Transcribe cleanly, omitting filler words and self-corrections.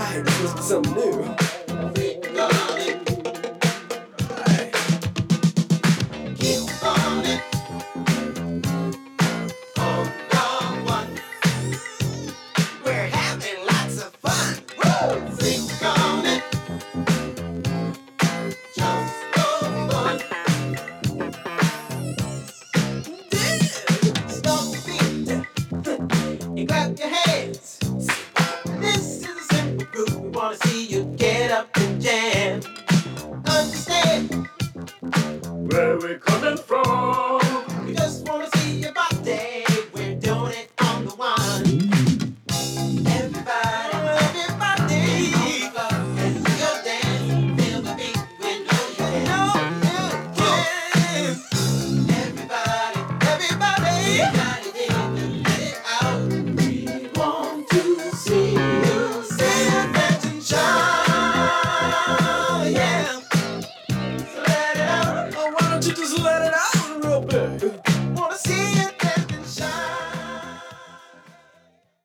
Alright, this must be something new. Alright. Keep on it. On the one. We're having lots of fun. Woo! Freak on it. Just for fun. Stomp your feet. And clap your hands. This is a simple groove. We wanna see you get up and jam. Understand Where we're coming from.